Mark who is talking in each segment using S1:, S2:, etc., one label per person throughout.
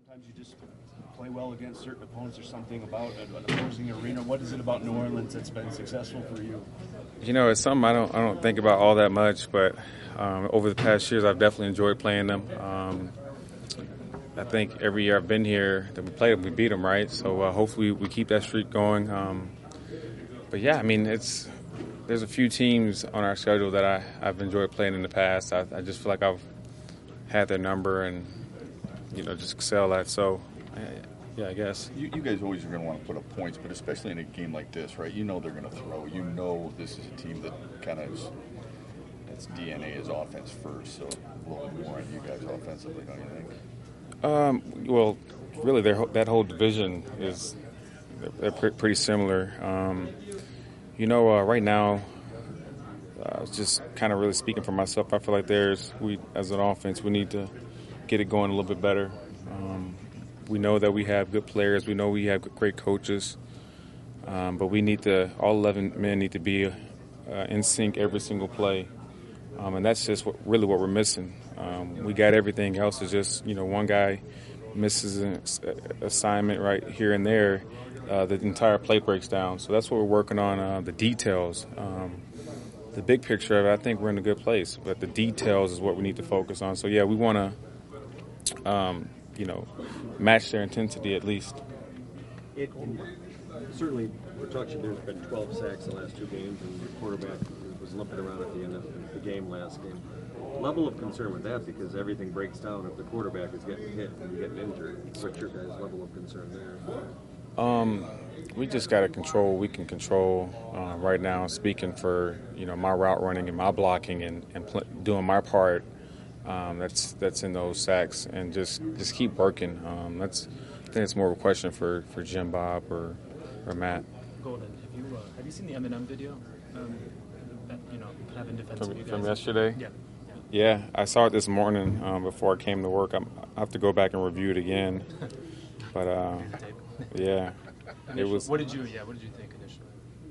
S1: Sometimes you just play well against certain opponents or something about an opposing arena. What is it about New Orleans that's been successful for you?
S2: You know, it's something I don't think about all that much, but over the past years, I've definitely enjoyed playing them. I think every year I've been here that we played them, we beat them, right? So hopefully we keep that streak going. But yeah, I mean, there's a few teams on our schedule that I've enjoyed playing in the past. I just feel like I've had their number and, just excel at. So, yeah, I guess.
S3: You guys always are going to want to put up points, but especially in a game like this, right? You know they're going to throw. You know this is a team that kind of its DNA is offense first, so a little bit more on you guys offensively, don't you think?
S2: Well, really, that whole division is they're pretty similar. Right now, just kind of really speaking for myself, I feel like we as an offense, we need to get it going a little bit better. We know that we have good players. We know we have great coaches. But all 11 men need to be in sync every single play. And that's just really what we're missing. We got everything else. It's just, one guy misses an assignment right here and there. The entire play breaks down. So that's what we're working on, the details. The big picture of it, I think we're in a good place. But the details is what we need to focus on. So, yeah, we want to, match their intensity at least.
S4: Certainly, production, there's been 12 sacks the last two games, and the quarterback was limping around at the end of the game last game. Level of concern with that, because everything breaks down if the quarterback is getting hit and getting injured. What's your guys' level of concern there?
S2: We just got to control what we can control right now. Speaking for my route running and my blocking and doing my part, that's in those sacks, and just keep working. I think it's more of a question for Jim Bob or Matt.
S5: Golden, have you seen the Eminem video? That having defensive you guys
S2: from yesterday?
S5: Yeah.
S2: Yeah, I saw it this morning before I came to work. I have to go back and review it again. But yeah, it was.
S5: What did you think initially?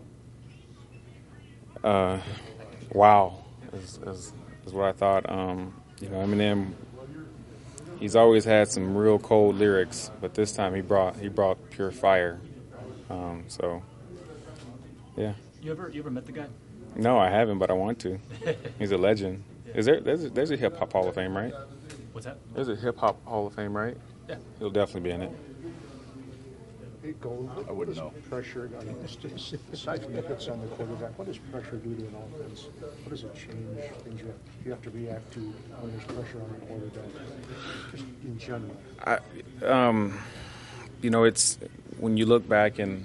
S2: Wow, is what I thought. Eminem, he's always had some real cold lyrics, but this time he brought pure fire. So, yeah.
S5: You ever met the guy?
S2: No, I haven't, but I want to. He's a legend. Yeah. There's a hip hop Hall of Fame, right?
S5: What's that?
S2: There's a hip hop Hall of Fame, right?
S5: Yeah.
S2: He'll definitely be in it.
S6: Hey, Gold,
S3: I wouldn't know.
S6: Pressure, aside from the hits on the quarterback, what does pressure do to an offense? What does it change? Things you have to react to when there's pressure on the quarterback, just in general.
S2: It's when you look back and,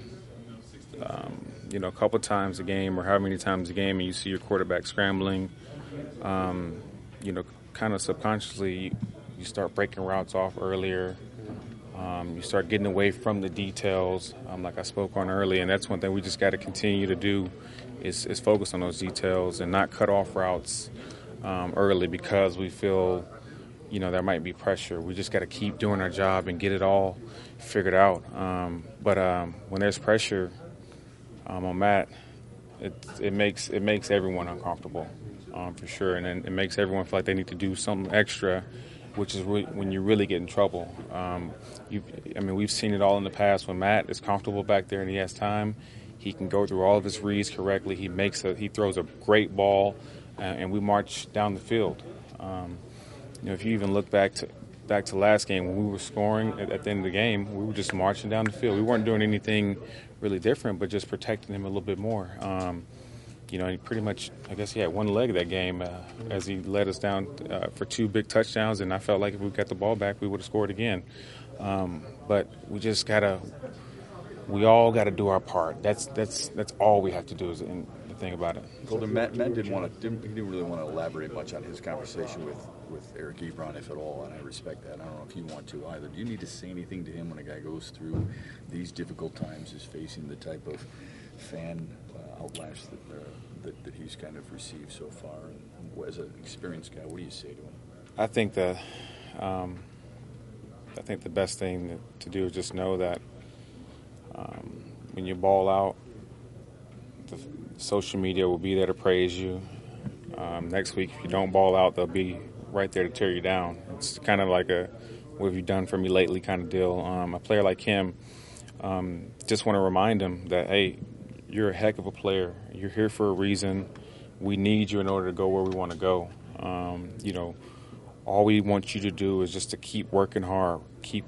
S2: a couple times a game or how many times a game and you see your quarterback scrambling, kind of subconsciously you start breaking routes off earlier. You start getting away from the details, like I spoke on earlier, and that's one thing we just got to continue to do is focus on those details and not cut off routes early because we feel, there might be pressure. We just got to keep doing our job and get it all figured out. But when there's pressure on Matt, it makes everyone uncomfortable for sure, and it makes everyone feel like they need to do something extra, which is when you really get in trouble. We've seen it all in the past. When Matt is comfortable back there and he has time, he can go through all of his reads correctly. He throws a great ball, and we march down the field. If you even look back to last game when we were scoring at the end of the game, we were just marching down the field. We weren't doing anything really different, but just protecting him a little bit more. He pretty much, I guess he had one leg of that game as he led us down for two big touchdowns, and I felt like if we got the ball back, we would have scored again. But we all got to do our part. That's all we have to do is the thing about it.
S3: Golden, Matt didn't really want to elaborate much on his conversation with Eric Ebron, if at all, and I respect that. I don't know if you want to either. Do you need to say anything to him when a guy goes through these difficult times, is facing the type of fan outlash that he's kind of received so far? And as an experienced guy, what do you say to him?
S2: I think the best thing to do is just know that when you ball out, the social media will be there to praise you. Next week, if you don't ball out, they'll be right there to tear you down. It's kind of like a what have you done for me lately kind of deal. A player like him, just want to remind him that, hey, you're a heck of a player. You're here for a reason. We need you in order to go where we want to go. All we want you to do is just to keep working hard,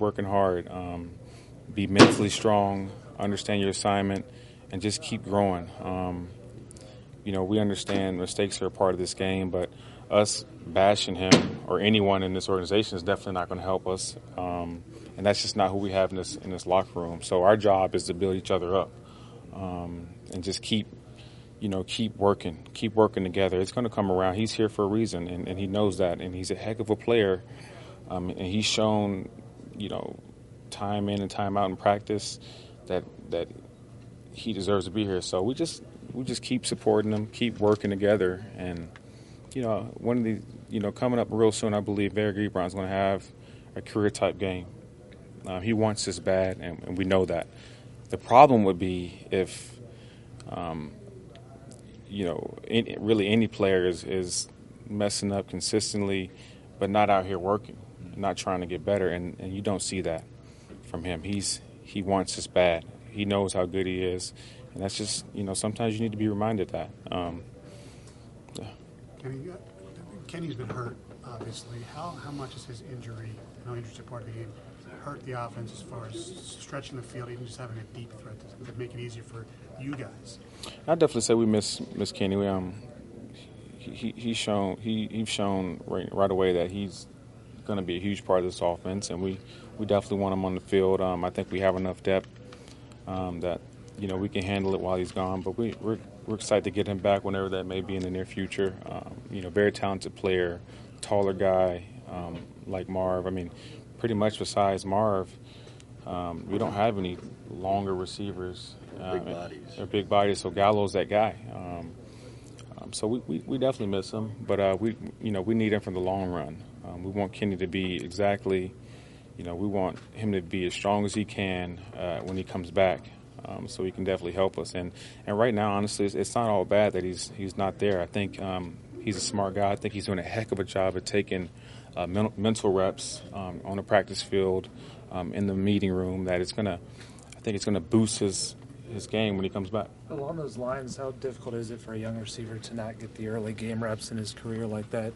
S2: be mentally strong, understand your assignment, and just keep growing. We understand mistakes are a part of this game, but us bashing him or anyone in this organization is definitely not going to help us. And that's just not who we have in this locker room. So our job is to build each other up and just keep working together. It's going to come around. He's here for a reason, and he knows that, and he's a heck of a player. And he's shown, time in and time out in practice that he deserves to be here. So we just keep supporting him, keep working together, and one of the coming up real soon, I believe Eric Ebron's going to have a career type game. He wants this bad, and we know that. The problem would be if really any player is messing up consistently, but not out here working, not trying to get better, and you don't see that from him. He wants this bad. He knows how good he is, and that's just sometimes you need to be reminded that.
S7: Kenny's been hurt, obviously. How much is his injury, no injury part of the game, hurt the offense as far as stretching the field, even just having a deep threat to make it easier for you guys?
S2: I'd definitely say we miss Kenny. He's shown right away that he's going to be a huge part of this offense, and we definitely want him on the field. I think we have enough depth that we can handle it while he's gone. But we're excited to get him back whenever that may be in the near future. Very talented player, taller guy like Marv. I mean, pretty much besides Marv, we don't have any longer receivers.
S3: Big bodies.
S2: They're big bodies, so Gallo's that guy. So we definitely miss him, but we need him for the long run. We want Kenny to be exactly, we want him to be as strong as he can when he comes back, so he can definitely help us. And right now, honestly, it's not all bad that he's not there. I think he's a smart guy. I think he's doing a heck of a job at taking mental reps on the practice field, in the meeting room. That it's gonna boost his game when he comes back.
S8: Along those lines, how difficult is it for a young receiver to not get the early game reps in his career like that?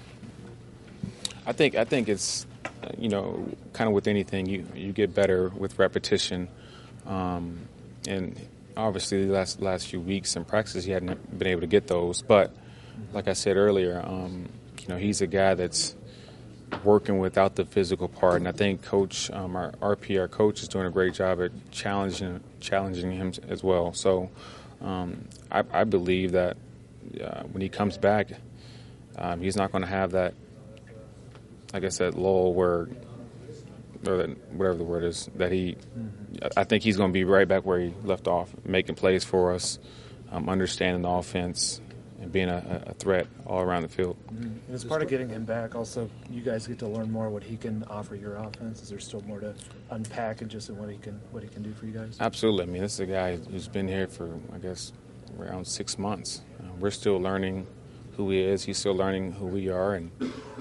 S2: I think it's kind of with anything, you get better with repetition, and obviously the last few weeks in practice he hadn't been able to get those. But like I said earlier, he's a guy that's working without the physical part, and I think Coach, our RP, our coach, is doing a great job at challenging him as well. So I believe that when he comes back, he's not going to have that, like I said, lull or that, whatever the word is, that he. I think he's going to be right back where he left off, making plays for us, understanding the offense, and being a threat all around the field.
S8: And as part of getting him back, also, you guys get to learn more what he can offer your offense. Is there still more to unpack and just in what he can do for you guys?
S2: Absolutely. I mean, this is a guy who's been here for, I guess, around 6 months. We're still learning who he is. He's still learning who we are. And,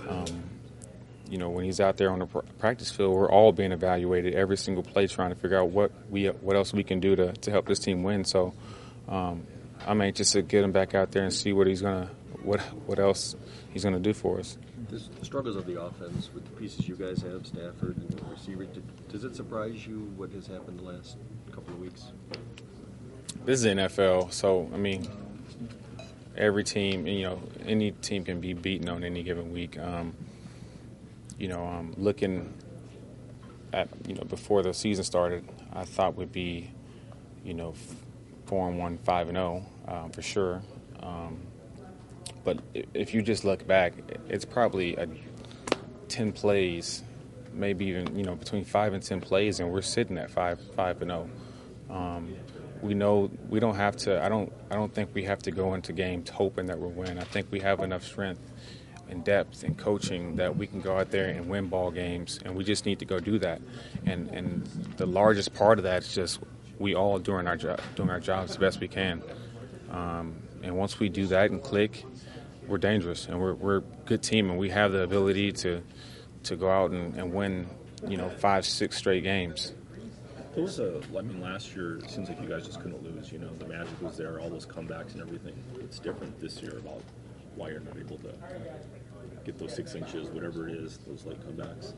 S2: when he's out there on the practice field, we're all being evaluated every single play, trying to figure out what else we can do to help this team win. So I'm anxious to get him back out there and see what else he's gonna do for us.
S4: The struggles of the offense with the pieces you guys have, Stafford and receiver, does it surprise you what has happened the last couple of weeks?
S2: This is the NFL, so I mean, every team, any team can be beaten on any given week. Looking at before the season started, I thought we'd be 4-1, 5-0 for sure. But if you just look back, it's probably 10 plays, maybe even between 5 and 10 plays, and we're sitting at 5-0. We know we don't have to. I don't think we have to go into games hoping that we'll win. I think we have enough strength and depth and coaching that we can go out there and win ball games, and we just need to go do that. And the largest part of that is just we all doing our jobs the best we can. And once we do that and click, we're dangerous, and we're a good team, and we have the ability to to go out and win, 5-6 straight games.
S9: It was last year it seems like you guys just couldn't lose. The magic was there, all those comebacks and everything. It's different this year about why you're not able to get those 6 inches, whatever it is, those late comebacks.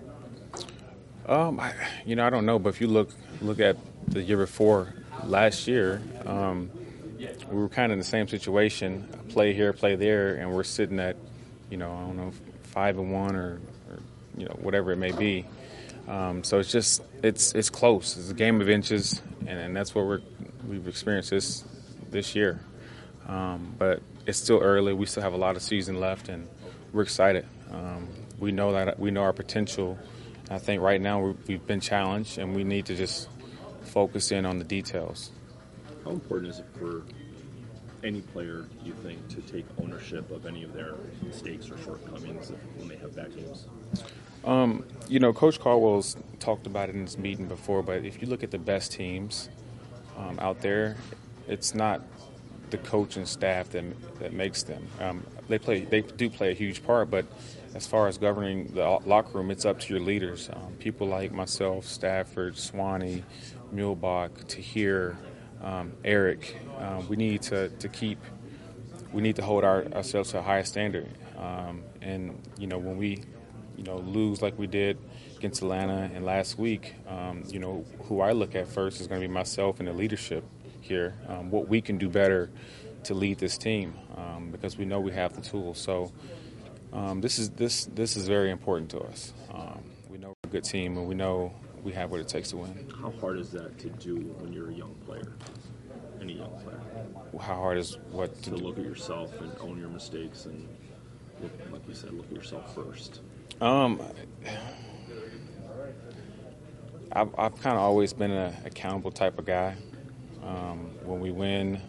S2: I don't know, but if you look at the year before last year, we were kind of in the same situation, play here, play there, and we're sitting at, 5-1 or whatever it may be. So it's just it's close. It's a game of inches, and that's what we've experienced this year. But it's still early. We still have a lot of season left, and we're excited. We know our potential. I think right now we've been challenged, and we need to just focus in on the details.
S9: How important is it for any player, do you think, to take ownership of any of their mistakes or shortcomings when they have bad games?
S2: Coach Caldwell's talked about it in his meeting before, but if you look at the best teams out there, it's not the coach and staff that makes them. They do play a huge part, but as far as governing the locker room, it's up to your leaders. People like myself, Stafford, Swanee, Muehlbach, Tahir, Eric. We need to hold ourselves to a higher standard. And when we lose like we did against Atlanta and last week, who I look at first is going to be myself and the leadership here. What we can do better to lead this team, because we know we have the tools. So this is very important to us. We know we're a good team, and we know we have what it takes to win.
S9: How hard is that to do when you're a young player? Any young player?
S2: How hard is what
S9: to look at yourself and own your mistakes and, like you said, look at yourself first?
S2: I've kind of always been an accountable type of guy. When we win,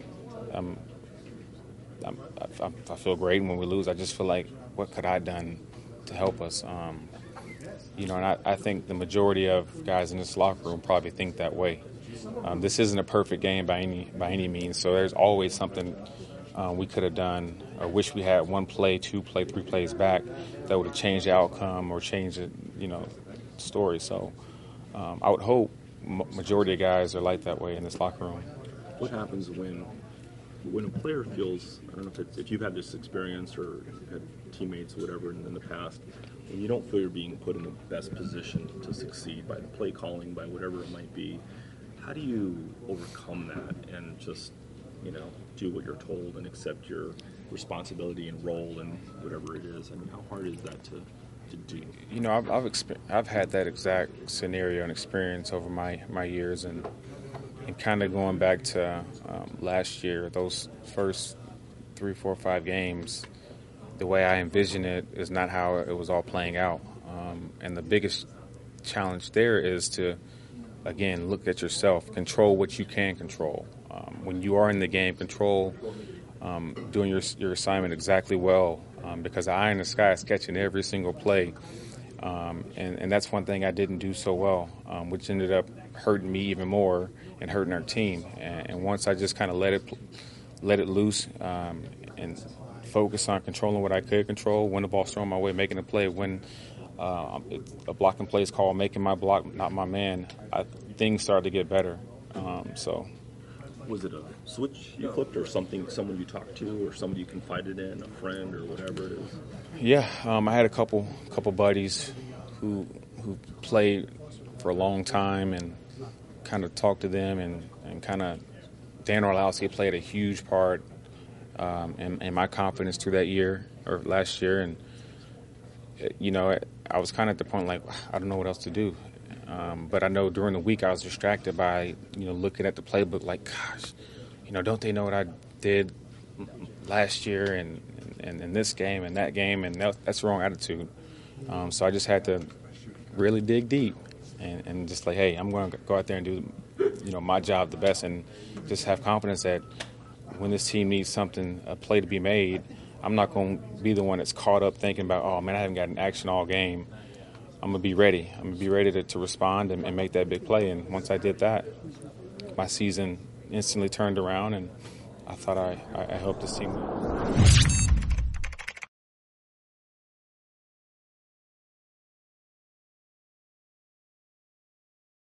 S2: I feel great. When we lose, I just feel like, what could I have done to help us? And I think the majority of guys in this locker room probably think that way. This isn't a perfect game by any means, so there's always something we could have done, or wish we had 1 play, 2 play, 3 plays back that would have changed the outcome or changed the story. So I would hope majority of guys are like that way in this locker room.
S9: What happens when a player feels, I don't know if you've had this experience or you've had teammates or whatever in the past, when you don't feel you're being put in the best position to succeed by the play calling, by whatever it might be, how do you overcome that and just do what you're told and accept your responsibility and role and whatever it is? I mean, how hard is that to do?
S2: I've had that exact scenario and experience over my years, and kind of going back to last year, those first 3, 4, 5 games, the way I envision it is not how it was all playing out. And the biggest challenge there is to, again, look at yourself, control what you can control. When you are in the game, control doing your assignment exactly well, because the eye in the sky is catching every single play. And that's one thing I didn't do so well, which ended up hurting me even more and hurting our team. And once I just kind of let it loose and focus on controlling what I could control, when the ball's thrown my way, making a play, when a blocking play is called, making my block not my man, things started to get better.
S9: Was it a switch you flipped, or someone you talked to, or somebody you confided in, a friend, or whatever it is?
S2: Yeah, I had a couple buddies who played for a long time, and kind of talked to them, and kind of Dan Orlowski played a huge part in my confidence through that year or last year, and I was kind of at the point like, I don't know what else to do. But I know during the week I was distracted by, looking at the playbook like, gosh, don't they know what I did last year and in this game and that game? And that's the wrong attitude. So I just had to really dig deep and just like, hey, I'm going to go out there and do, my job the best, and just have confidence that when this team needs a play to be made, I'm not going to be the one that's caught up thinking about, oh, man, I haven't gotten action all game. I'm going to be ready. I'm going to be ready to respond and make that big play. And once I did that, my season instantly turned around, and I thought I helped this team win.